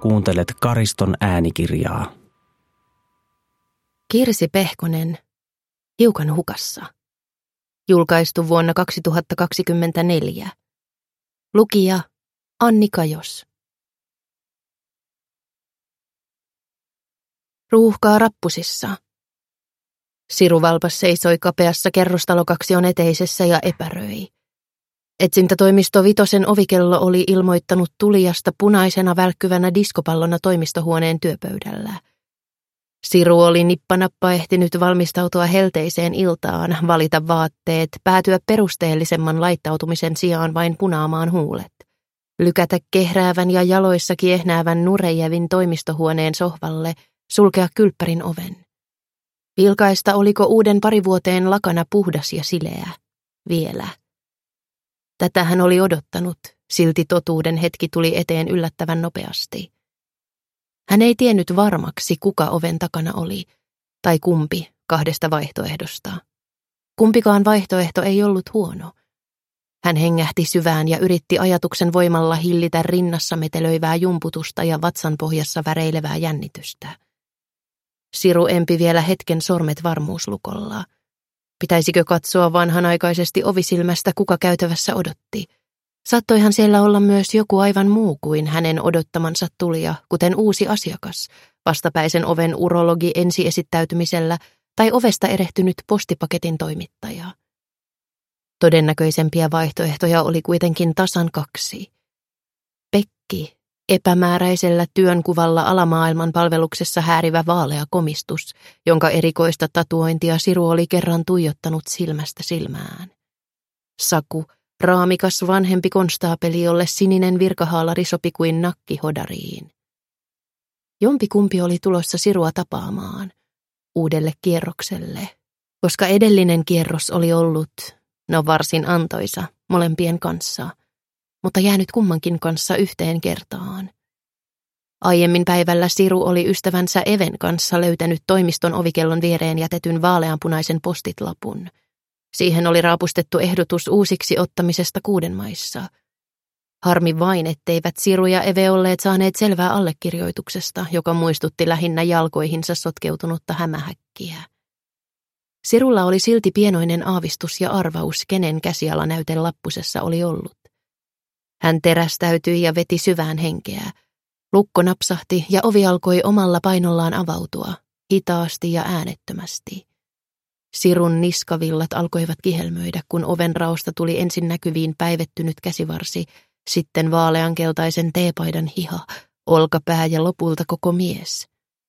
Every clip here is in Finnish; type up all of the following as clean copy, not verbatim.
kuuntelet Kariston äänikirjaa. Kirsi Pehkonen, Hiukan hukassa. Julkaistu vuonna 2024. Lukija Anni Kajos. Ruuhkaa rappusissa. Siru Valpas seisoi kapeassa kerrostalokaksion eteisessä ja epäröi. Etsintätoimisto Vitosen ovikello oli ilmoittanut tulijasta punaisena välkkyvänä diskopallona toimistohuoneen työpöydällä. Siru oli nippanappa ehtinyt valmistautua helteiseen iltaan, valita vaatteet, päätyä perusteellisemman laittautumisen sijaan vain punaamaan huulet. Lykätä kehräävän ja jaloissa kiehnäävän Nurejevin toimistohuoneen sohvalle, sulkea kylppärin oven. Vilkaista, oliko uuden parivuoteen lakana puhdas ja sileä. Vielä. Tätä hän oli odottanut, silti totuuden hetki tuli eteen yllättävän nopeasti. Hän ei tiennyt varmaksi, kuka oven takana oli, tai kumpi kahdesta vaihtoehdosta. Kumpikaan vaihtoehto ei ollut huono. Hän hengähti syvään ja yritti ajatuksen voimalla hillitä rinnassa metelöivää jumputusta ja vatsan pohjassa väreilevää jännitystä. Siru empi vielä hetken sormet varmuuslukolla. Pitäisikö katsoa vanhanaikaisesti ovisilmästä, kuka käytävässä odotti? Saattoihan siellä olla myös joku aivan muu kuin hänen odottamansa tulija, kuten uusi asiakas, vastapäisen oven urologi ensiesittäytymisellä tai ovesta erehtynyt postipaketin toimittaja. Todennäköisempiä vaihtoehtoja oli kuitenkin tasan kaksi. Pekki, epämääräisellä työnkuvalla alamaailman palveluksessa häärivä vaalea komistus, jonka erikoista tatuointia Siru oli kerran tuijottanut silmästä silmään. Saku, raamikas vanhempi konstaapeli, jolle sininen virkahaalari sopi kuin nakki hodariin. Jompikumpi oli tulossa Sirua tapaamaan, uudelle kierrokselle, koska edellinen kierros oli ollut, varsin antoisa, molempien kanssa, mutta jäänyt kummankin kanssa yhteen kertaan. Aiemmin päivällä Siru oli ystävänsä Even kanssa löytänyt toimiston ovikellon viereen jätetyn vaaleanpunaisen postitlapun. Siihen oli raapustettu ehdotus uusiksi ottamisesta Kuudenmaissa. Harmi vain, etteivät Siru ja Eve olleet saaneet selvää allekirjoituksesta, joka muistutti lähinnä jalkoihinsa sotkeutunutta hämähäkkiä. Sirulla oli silti pienoinen aavistus ja arvaus, kenen käsialanäyte lappusessa oli ollut. Hän terästäytyi ja veti syvään henkeä. Lukko napsahti ja ovi alkoi omalla painollaan avautua, hitaasti ja äänettömästi. Sirun niskavillat alkoivat kihelmöidä, kun oven raosta tuli ensin näkyviin päivettynyt käsivarsi, sitten vaaleankeltaisen teepaidan hiha, olkapää ja lopulta koko mies.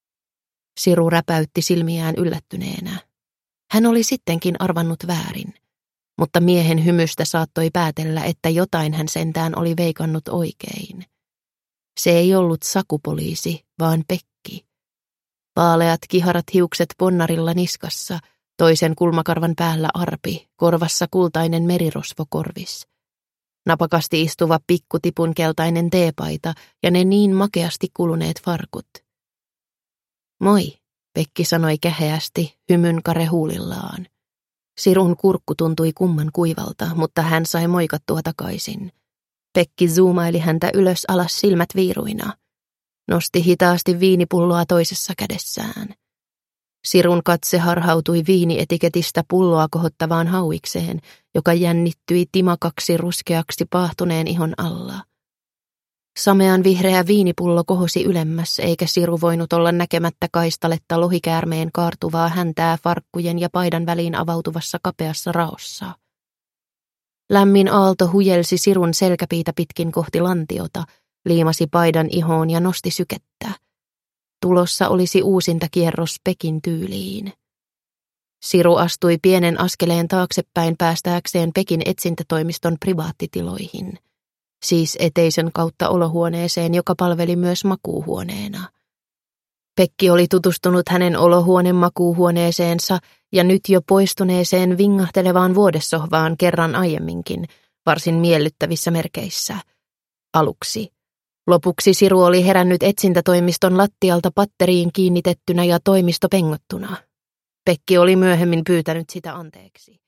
Siru räpäytti silmiään yllättyneenä. Hän oli sittenkin arvannut väärin, mutta miehen hymystä saattoi päätellä, että jotain hän sentään oli veikannut oikein. Se ei ollut sakupoliisi, vaan Pekki. Vaaleat kiharat hiukset ponnarilla niskassa, toisen kulmakarvan päällä arpi, korvassa kultainen merirosvokorvis. Napakasti istuva pikkutipun keltainen teepaita ja ne niin makeasti kuluneet farkut. Moi, Pekki sanoi käheästi, hymyn kare huulillaan. Sirun kurkku tuntui kumman kuivalta, mutta hän sai moikattua takaisin. Pekki zoomaili häntä ylös alas silmät viiruina. Nosti hitaasti viinipulloa toisessa kädessään. Sirun katse harhautui viinietiketistä pulloa kohottavaan hauikseen, joka jännittyi timakaksi ruskeaksi paahtuneen ihon alla. Samean vihreä viinipullo kohosi ylemmäs, eikä Siru voinut olla näkemättä kaistaletta lohikäärmeen kaartuvaa häntää farkkujen ja paidan väliin avautuvassa kapeassa raossa. Lämmin aalto hujelsi Sirun selkäpiitä pitkin kohti lantiota, liimasi paidan ihoon ja nosti sykettä. Tulossa olisi uusinta kierros Pekin tyyliin. Siru astui pienen askeleen taaksepäin päästääkseen Pekin etsintätoimiston privaattitiloihin, siis eteisen kautta olohuoneeseen, joka palveli myös makuuhuoneena. Pekki oli tutustunut hänen olohuoneen makuuhuoneeseensa ja nyt jo poistuneeseen vingahtelevaan vuodessohvaan kerran aiemminkin, varsin miellyttävissä merkeissä. Aluksi. Lopuksi Siru oli herännyt etsintätoimiston lattialta patteriin kiinnitettynä ja toimisto pengottuna. Pekki oli myöhemmin pyytänyt sitä anteeksi.